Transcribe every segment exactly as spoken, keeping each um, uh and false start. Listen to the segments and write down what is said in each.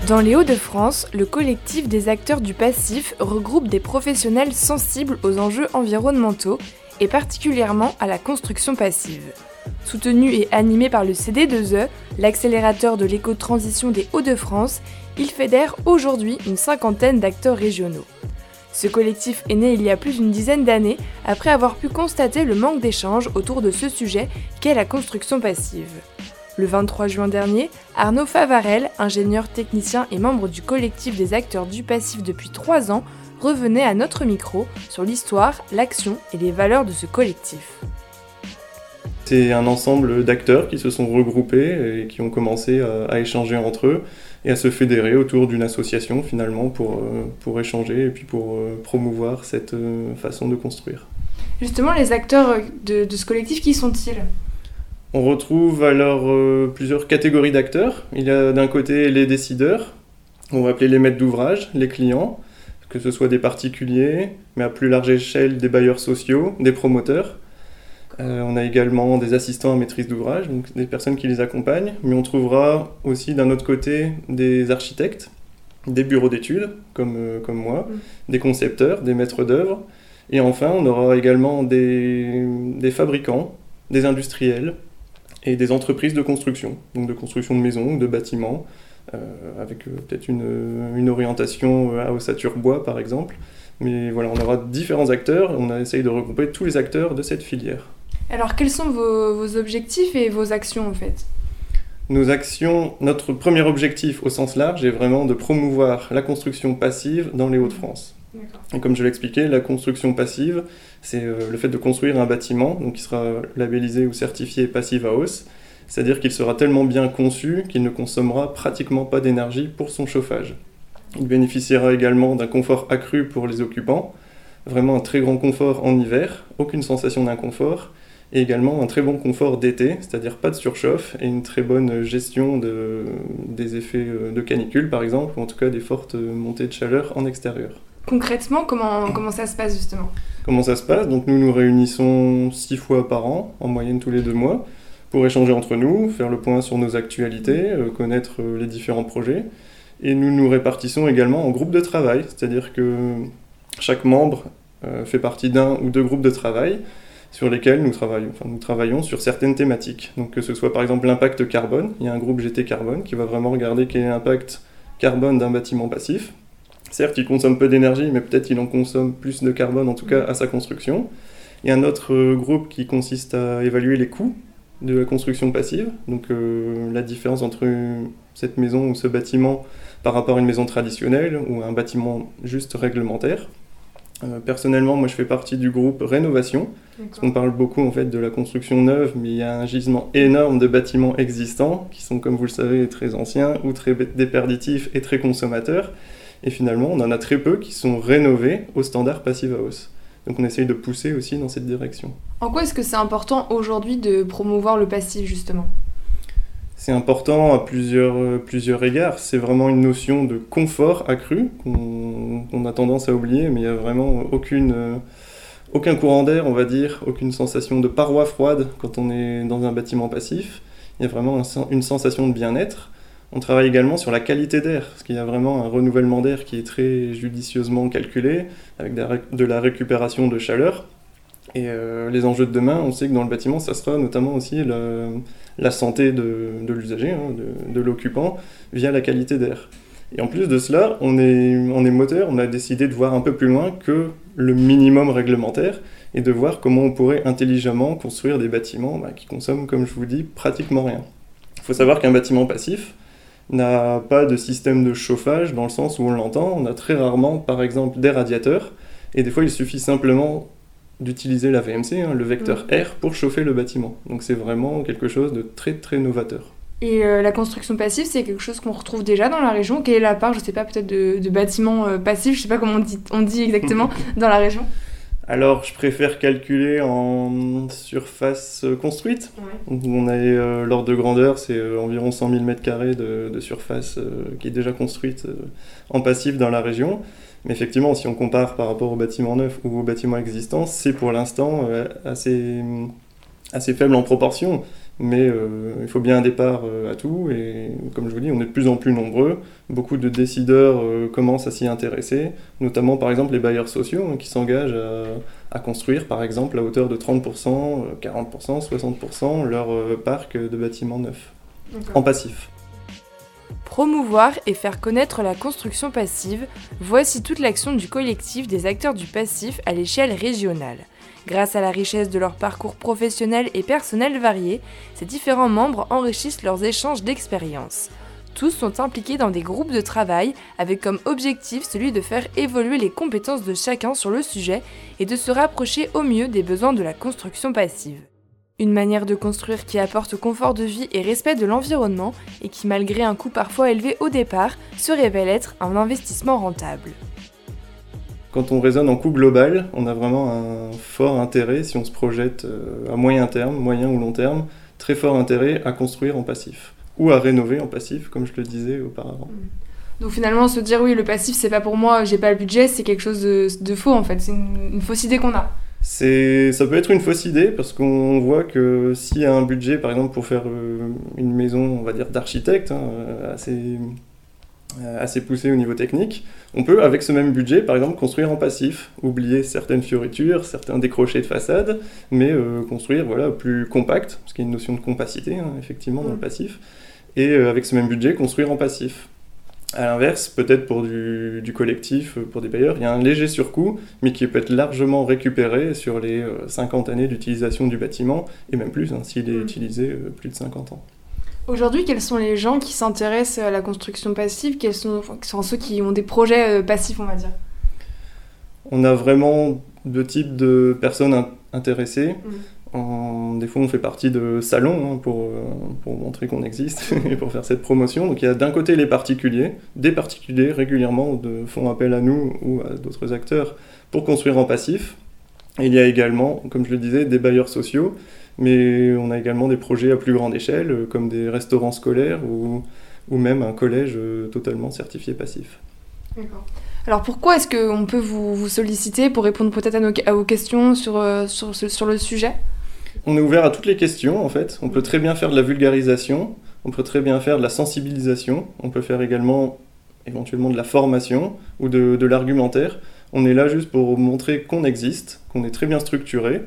Dans les Hauts-de-France, le collectif des acteurs du passif regroupe des professionnels sensibles aux enjeux environnementaux et particulièrement à la construction passive. Soutenu et animé par le C D deux E, l'accélérateur de l'éco-transition des Hauts-de-France, il fédère aujourd'hui une cinquantaine d'acteurs régionaux. Ce collectif est né il y a plus d'une dizaine d'années après avoir pu constater le manque d'échanges autour de ce sujet qu'est la construction passive. Le vingt-trois juin dernier, Arnaud Favarel, ingénieur technicien et membre du collectif des acteurs du passif depuis trois ans, revenait à notre micro sur l'histoire, l'action et les valeurs de ce collectif. C'est un ensemble d'acteurs qui se sont regroupés et qui ont commencé à, à échanger entre eux et à se fédérer autour d'une association finalement pour, pour échanger et puis pour promouvoir cette façon de construire. Justement, les acteurs de, de ce collectif, qui sont-ils ? On retrouve alors euh, plusieurs catégories d'acteurs. Il y a d'un côté les décideurs, on va appeler les maîtres d'ouvrage, les clients, que ce soit des particuliers, mais à plus large échelle des bailleurs sociaux, des promoteurs. Euh, on a également des assistants à maîtrise d'ouvrage, donc des personnes qui les accompagnent, mais on trouvera aussi d'un autre côté des architectes, des bureaux d'études, comme, euh, comme moi, mmh. des concepteurs, des maîtres d'œuvre, et enfin on aura également des, des fabricants, des industriels, et des entreprises de construction, donc de construction de maisons, de bâtiments, euh, avec euh, peut-être une, une orientation à ossature bois par exemple. Mais voilà, on aura différents acteurs, on a essayé de regrouper tous les acteurs de cette filière. Alors quels sont vos, vos objectifs et vos actions en fait ? Nos actions, notre premier objectif au sens large est vraiment de promouvoir la construction passive dans les Hauts-de-France. D'accord. Et comme je l'expliquais, la construction passive, c'est euh, le fait de construire un bâtiment donc qui sera labellisé ou certifié Passive House, c'est-à-dire qu'il sera tellement bien conçu qu'il ne consommera pratiquement pas d'énergie pour son chauffage. Il bénéficiera également d'un confort accru pour les occupants, vraiment un très grand confort en hiver, aucune sensation d'inconfort, et également un très bon confort d'été, c'est-à-dire pas de surchauffe et une très bonne gestion de, des effets de canicule par exemple, ou en tout cas des fortes montées de chaleur en extérieur. Concrètement, comment, comment ça se passe justement ? Comment ça se passe ? Donc nous nous réunissons six fois par an, en moyenne tous les deux mois, pour échanger entre nous, faire le point sur nos actualités, euh, connaître euh, les différents projets. Et nous nous répartissons également en groupes de travail, c'est-à-dire que chaque membre euh, fait partie d'un ou deux groupes de travail sur lesquels nous travaillons, enfin, nous travaillons sur certaines thématiques. Donc que ce soit par exemple l'impact carbone, il y a un groupe G T Carbone qui va vraiment regarder quel est l'impact carbone d'un bâtiment passif. Certes, il consomme peu d'énergie, mais peut-être il en consomme plus de carbone, en tout cas à sa construction. Il y a un autre groupe qui consiste à évaluer les coûts de la construction passive, donc euh, la différence entre une, cette maison ou ce bâtiment par rapport à une maison traditionnelle ou un bâtiment juste réglementaire. Euh, personnellement, moi je fais partie du groupe Rénovation, D'accord. parce qu'on parle beaucoup en fait de la construction neuve, mais il y a un gisement énorme de bâtiments existants qui sont, comme vous le savez, très anciens ou très déperditifs et très consommateurs. Et finalement, on en a très peu qui sont rénovés au standard Passive House. Donc on essaye de pousser aussi dans cette direction. En quoi est-ce que c'est important aujourd'hui de promouvoir le passif, justement ? C'est important à plusieurs, euh, plusieurs égards. C'est vraiment une notion de confort accru qu'on, qu'on a tendance à oublier, mais il n'y a vraiment aucune, euh, aucun courant d'air, on va dire, aucune sensation de paroi froide quand on est dans un bâtiment passif. Il y a vraiment un, une sensation de bien-être. On travaille également sur la qualité d'air, parce qu'il y a vraiment un renouvellement d'air qui est très judicieusement calculé, avec de la récupération de chaleur. Et euh, les enjeux de demain, on sait que dans le bâtiment, ça sera notamment aussi la, la santé de, de l'usager, hein, de, de l'occupant, via la qualité d'air. Et en plus de cela, on est, on est moteur, on a décidé de voir un peu plus loin que le minimum réglementaire, et de voir comment on pourrait intelligemment construire des bâtiments bah, qui consomment, comme je vous dis, pratiquement rien. Il faut savoir qu'un bâtiment passif n'a pas de système de chauffage dans le sens où on l'entend. On a très rarement, par exemple, des radiateurs. Et des fois, il suffit simplement d'utiliser la V M C, hein, le vecteur mmh. R, pour chauffer le bâtiment. Donc c'est vraiment quelque chose de très, très novateur. Et euh, la construction passive, c'est quelque chose qu'on retrouve déjà dans la région. Quelle est la part, je ne sais pas, peut-être de, de bâtiments euh, passifs, je ne sais pas comment on dit, on dit exactement, dans la région ? Alors, je préfère calculer en surface construite. Ouais. On a euh, l'ordre de grandeur, c'est euh, environ cent mille mètres carrés de, de surface euh, qui est déjà construite euh, en passif dans la région. Mais effectivement, si on compare par rapport aux bâtiments neufs ou aux bâtiments existants, c'est pour l'instant euh, assez, assez faible en proportion. mais euh, il faut bien un départ euh, à tout, et comme je vous dis, on est de plus en plus nombreux. Beaucoup de décideurs euh, commencent à s'y intéresser, notamment par exemple les bailleurs sociaux hein, qui s'engagent à, à construire par exemple à hauteur de trente pour cent, quarante pour cent, soixante pour cent leur euh, parc de bâtiments neufs, D'accord. En passif. Promouvoir et faire connaître la construction passive, voici toute l'action du collectif des acteurs du passif à l'échelle régionale. Grâce à la richesse de leur parcours professionnel et personnel variés, ces différents membres enrichissent leurs échanges d'expériences. Tous sont impliqués dans des groupes de travail avec comme objectif celui de faire évoluer les compétences de chacun sur le sujet et de se rapprocher au mieux des besoins de la construction passive. Une manière de construire qui apporte confort de vie et respect de l'environnement et qui, malgré un coût parfois élevé au départ, se révèle être un investissement rentable. Quand on raisonne en coût global, on a vraiment un fort intérêt, si on se projette à moyen terme, moyen ou long terme, très fort intérêt à construire en passif, ou à rénover en passif, comme je le disais auparavant. Donc finalement, se dire oui, le passif, c'est pas pour moi, j'ai pas le budget, c'est quelque chose de, de faux en fait, c'est une, une fausse idée qu'on a. C'est, ça peut être une fausse idée parce qu'on voit que s'il y a un budget, par exemple, pour faire euh, une maison, on va dire d'architecte, hein, assez, euh, assez poussée au niveau technique, on peut, avec ce même budget, par exemple, construire en passif, oublier certaines fioritures, certains décrochés de façade, mais euh, construire voilà, plus compact, parce qu'il y a une notion de compacité, hein, effectivement, dans le passif, et euh, avec ce même budget, construire en passif. A l'inverse, peut-être pour du, du collectif, pour des bailleurs, il y a un léger surcoût, mais qui peut être largement récupéré sur les cinquante années d'utilisation du bâtiment, et même plus, hein, s'il est utilisé euh, plus de cinquante ans. Aujourd'hui, quels sont les gens qui s'intéressent à la construction passive? Quels sont, quels sont ceux qui ont des projets euh, passifs, on va dire? On a vraiment deux types de personnes in- intéressées. Mmh. En, des fois, on fait partie de salons hein, pour, pour montrer qu'on existe et pour faire cette promotion. Donc, il y a d'un côté les particuliers. Des particuliers régulièrement de, font appel à nous ou à d'autres acteurs pour construire en passif. Et il y a également, comme je le disais, des bailleurs sociaux. Mais on a également des projets à plus grande échelle, comme des restaurants scolaires ou, ou même un collège totalement certifié passif. D'accord. Alors pourquoi est-ce qu'on peut vous, vous solliciter pour répondre peut-être à, nos, à vos questions sur, sur, sur le sujet? On est ouvert à toutes les questions en fait. On peut très bien faire de la vulgarisation, on peut très bien faire de la sensibilisation, on peut faire également éventuellement de la formation ou de, de l'argumentaire. On est là juste pour montrer qu'on existe, qu'on est très bien structuré,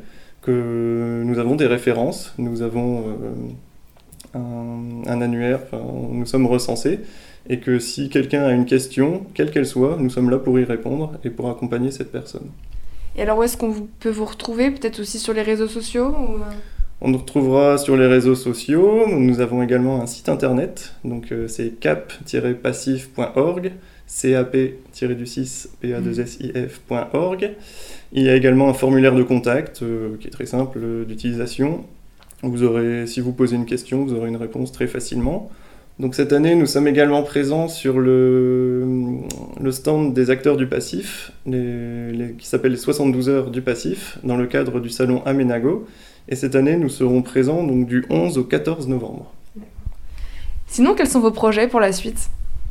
que nous avons des références, nous avons euh, un, un annuaire, enfin, nous sommes recensés, et que si quelqu'un a une question, quelle qu'elle soit, nous sommes là pour y répondre et pour accompagner cette personne. Et alors où est-ce qu'on peut vous retrouver? Peut-être aussi sur les réseaux sociaux ou... On nous retrouvera sur les réseaux sociaux, nous avons également un site internet, donc euh, c'est cap tiret passif point org, cap du six p a deux s i f point org. Il y a également un formulaire de contact euh, qui est très simple euh, d'utilisation. Vous aurez, si vous posez une question, vous aurez une réponse très facilement. Donc cette année, nous sommes également présents sur le, le stand des acteurs du passif, les, les, qui s'appelle les soixante-douze heures du passif, dans le cadre du salon Aménago. Et cette année, nous serons présents donc, du onze au quatorze novembre. Sinon, quels sont vos projets pour la suite?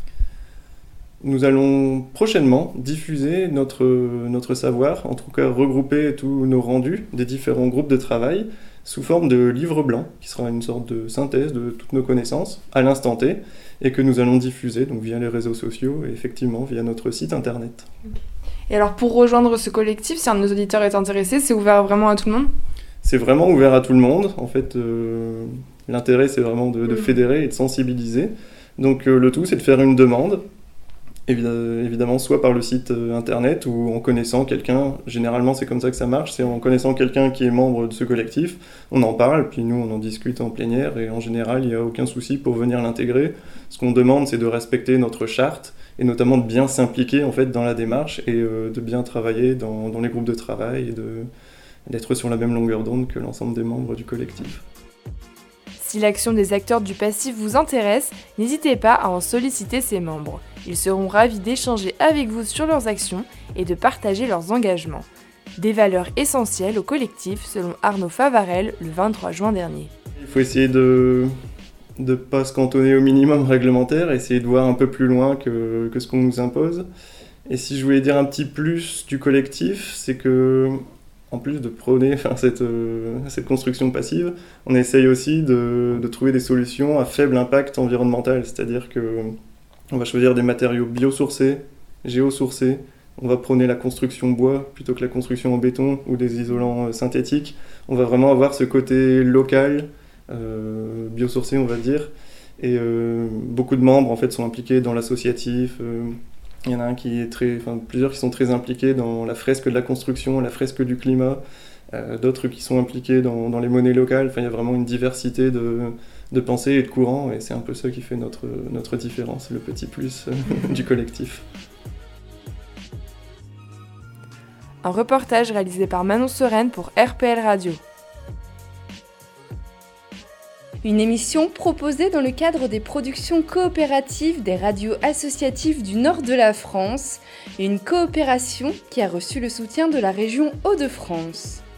Nous allons prochainement diffuser notre, notre savoir, en tout cas regrouper tous nos rendus des différents groupes de travail, sous forme de livre blanc, qui sera une sorte de synthèse de toutes nos connaissances à l'instant T, et que nous allons diffuser donc, via les réseaux sociaux et effectivement via notre site internet. Et alors pour rejoindre ce collectif, si un de nos auditeurs est intéressé, c'est ouvert vraiment à tout le monde? C'est vraiment ouvert à tout le monde. En fait, euh, l'intérêt c'est vraiment de, de fédérer et de sensibiliser. Donc euh, le tout c'est de faire une demande, évidemment soit par le site internet ou en connaissant quelqu'un, généralement c'est comme ça que ça marche, c'est en connaissant quelqu'un qui est membre de ce collectif, on en parle, puis nous on en discute en plénière et en général il n'y a aucun souci pour venir l'intégrer. Ce qu'on demande c'est de respecter notre charte et notamment de bien s'impliquer en fait dans la démarche et euh, de bien travailler dans, dans les groupes de travail et de, d'être sur la même longueur d'onde que l'ensemble des membres du collectif. Si l'action des acteurs du passif vous intéresse, n'hésitez pas à en solliciter ses membres. Ils seront ravis d'échanger avec vous sur leurs actions et de partager leurs engagements. Des valeurs essentielles au collectif selon Arnaud Favarel le vingt-trois juin dernier. Il faut essayer de ne pas se cantonner au minimum réglementaire, essayer de voir un peu plus loin que, que ce qu'on nous impose. Et si je voulais dire un petit plus du collectif, c'est que en plus de prôner enfin, cette, euh, cette construction passive, on essaye aussi de, de trouver des solutions à faible impact environnemental, c'est-à-dire qu'on va choisir des matériaux biosourcés, géosourcés, on va prôner la construction bois plutôt que la construction en béton ou des isolants euh, synthétiques. On va vraiment avoir ce côté local, euh, biosourcé on va dire, et euh, beaucoup de membres en fait sont impliqués dans l'associatif. Euh, il y en a un qui est très, enfin plusieurs qui sont très impliqués dans la fresque de la construction, la fresque du climat, euh, d'autres qui sont impliqués dans, dans les monnaies locales. Enfin, il y a vraiment une diversité de, de pensées et de courants, et c'est un peu ça qui fait notre, notre différence, le petit plus euh, du collectif. Un reportage réalisé par Manon Sereine pour R P L Radio. Une émission proposée dans le cadre des productions coopératives des radios associatives du nord de la France et une coopération qui a reçu le soutien de la région Hauts-de-France.